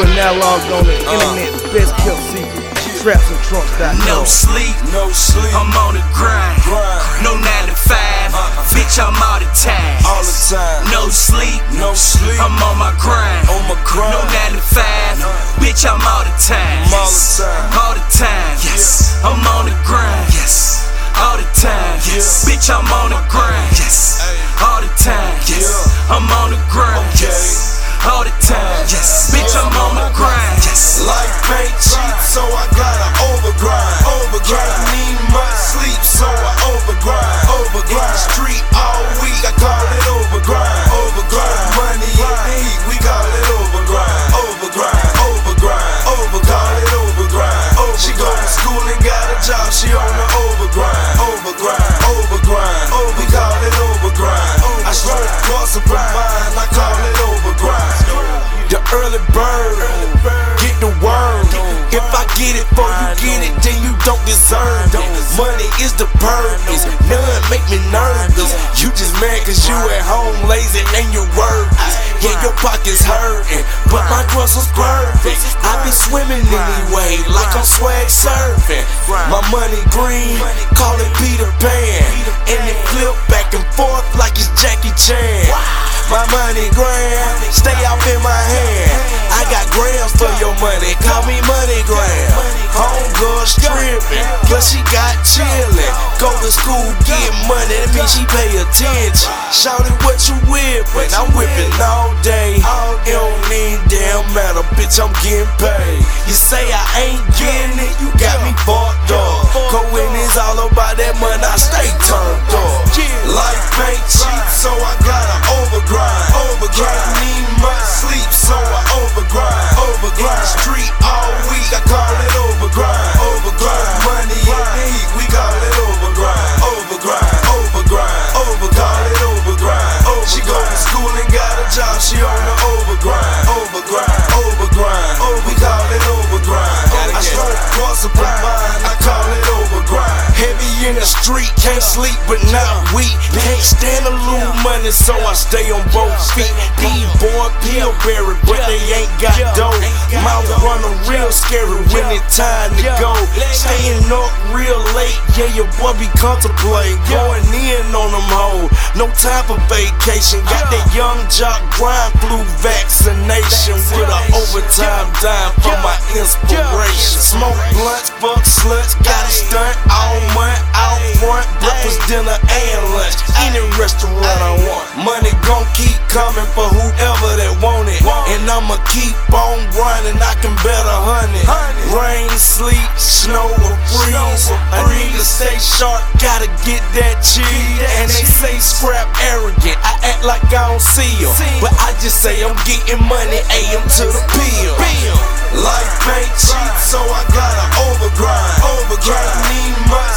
an analog on the internet, the best kept secret. Trapsandtrunks.com. No sleep, I'm on the grind. No 9 to 5, bitch, I'm all the time. No sleep, I'm on my grind. No 9 to 5, bitch, I'm all the time. All the time, yes. I'm on the grind, yes. All the time, yes. Bitch, I'm on the grind, yes. All the time, yes. I'm on the grind, yes. All the time, yes. Bitch, I'm on the grind, yes. Life ain't cheap, so I gotta overgrind. Can't need much sleep, so I overgrind. In the street all week, I call it overgrind. Money in heat, we call it overgrind. Call it overgrind. She go to school and got a job, she on the overgrind. We call it overgrind. I smoke plus and mine, I call it overgrind. The early bird, get the word. If I get it before you get it, then you don't deserve it. Money is the purpose, none make me nervous. You just mad cause you at home lazy and you worthless. Yeah, your pockets hurting, but my hustle's perfect. I be swimming anyway, like I'm swag surfing. My money green, call it Peter Pan, and it flip back and forth like it's Jackie Chan. My money grand, stay off in my hand. I got grams for your money, call me Money Gram. Homegirl stripping, plus she got chillin'. Go to school, get money, that means she pay attention. Shout it what you whippin', I'm whippin' all day. It don't even damn matter, bitch, I'm getting paid. You say I ain't getting it, you got me fucked up. Cause when it's all about that money, I stay turned up. Life ain't cheap, so I gotta overgrind. Can't need much sleep, so I overgrind. In the street all week, I call it overgrind. Money in the heat, we call it overgrind. Call it overgrind. She go to school and got a job, she on the overgrind. We call it overgrind. I smoke plus and mine, I call it overgrind. Heavy in the street, can't sleep but not weak. Can't stand to lose money, so I stay on both feet. D-boy, Pillsbury, but they ain't got dough. Mouth running real scary when it's time to go. Staying up real late, yeah, your boy be contemplating going in on them hoes. No time for vacation, got that young jock grind flu vaccination with an overtime dime for my inspiration. Smoke blunts, fuck sluts, got a stunt all month, out front, breakfast, dinner, and lunch. Any restaurant I want. Money gon' keep coming for whoever that want it, and I'ma keep on grinding. I can bet 100. Rain, sleet, snow, or freeze, a nigga stay sharp, gotta get that cheese. And they say scrap arrogant, I act like I don't see them, but I just say I'm getting money, AM to the PM. Life ain't cheap, so I gotta overgrind. Can't need much